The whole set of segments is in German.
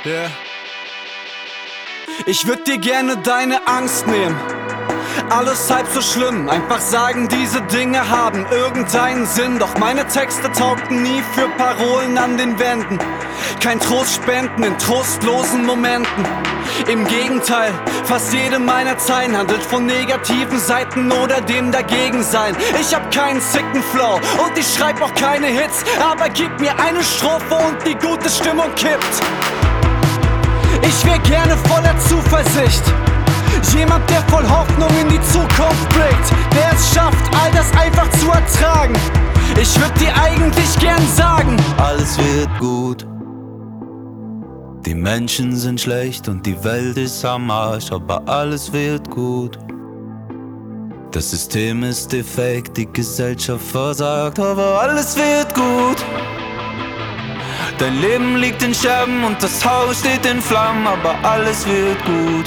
Yeah. Ich würd dir gerne deine Angst nehmen. Alles halb so schlimm, einfach sagen, diese Dinge haben irgendeinen Sinn. Doch meine Texte taugten nie für Parolen an den Wänden. Kein Trost spenden in trostlosen Momenten. Im Gegenteil, fast jede meiner Zeilen handelt von negativen Seiten oder dem Dagegensein. Ich hab keinen sicken Flow und ich schreib auch keine Hits, aber gib mir eine Strophe und die gute Stimmung kippt. Ich wär gerne voller Zuversicht, jemand, der voll Hoffnung in die Zukunft blickt, der es schafft, all das einfach zu ertragen. Ich würd dir eigentlich gern sagen: Alles wird gut. Die Menschen sind schlecht und die Welt ist am Arsch, aber alles wird gut. Das System ist defekt, die Gesellschaft versagt, aber alles wird gut. Dein Leben liegt in Scherben und das Haus steht in Flammen, aber alles wird gut.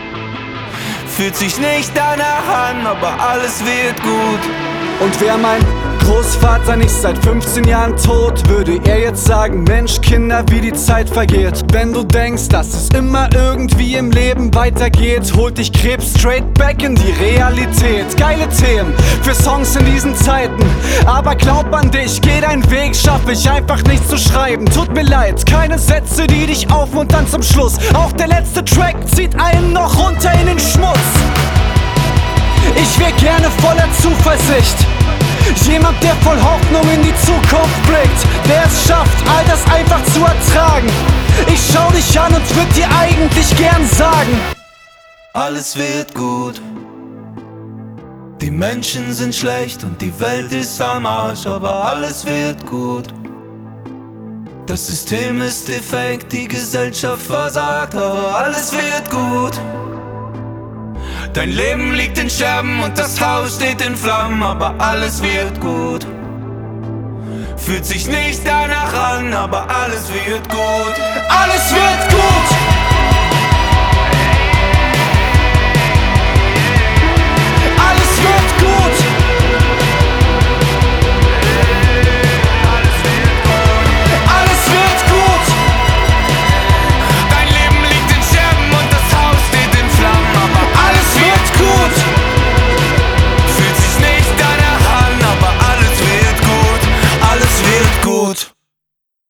Fühlt sich nicht danach an, aber alles wird gut. Und wär mein Großvater nicht seit 15 Jahren tot, würde er jetzt sagen: Mensch, Kinder, wie die Zeit vergeht. Wenn du denkst, dass es immer irgendwie im Leben weitergeht, holt dich Krebs straight back in die Realität. Geile Themen für Songs in diesen Zeiten, aber glaub an dich, geh deinen Weg, schaff ich einfach nicht zu schreiben. Tut mir leid, keine Sätze, die dich aufmuntern zum Schluss. Auch der letzte Track zieht einen noch runter in den Schmutz. Ich wär gerne voller Zuversicht, jemand, der voll Hoffnung in die Zukunft blickt, der es schafft, all das einfach zu ertragen. Ich schau dich an und würd dir eigentlich gern sagen: Alles wird gut. Die Menschen sind schlecht und die Welt ist am Arsch, aber alles wird gut. Das System ist defekt, die Gesellschaft versagt, aber alles wird gut. Dein Leben liegt in Scherben und das Haus steht in Flammen, aber alles wird gut. Fühlt sich nicht danach an, aber alles wird gut. Alles wird gut!